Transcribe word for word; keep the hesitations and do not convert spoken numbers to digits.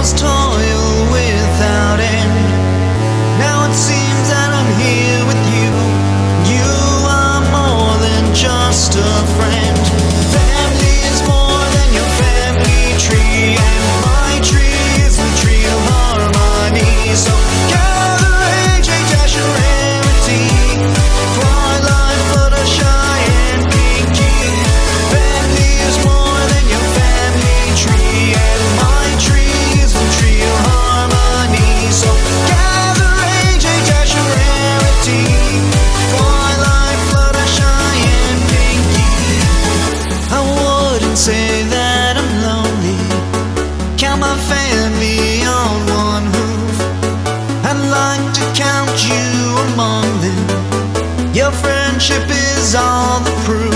was toil without end. Now it seems that I'm here with you. You are more than just a friend. Family is more than your family tree, and my tree is the tree of harmony. So gather age, dash and rarity, twilight, fluttershy, and pinky. Family is more than your family tree, and my tree is the tree of harmony. So gather age, dash and rarity, twilight, fluttershy, and pinky. I wouldn't say that I'm lonely, count my family on one hoof. I'd like to count you among them. Your friendship is all the proof.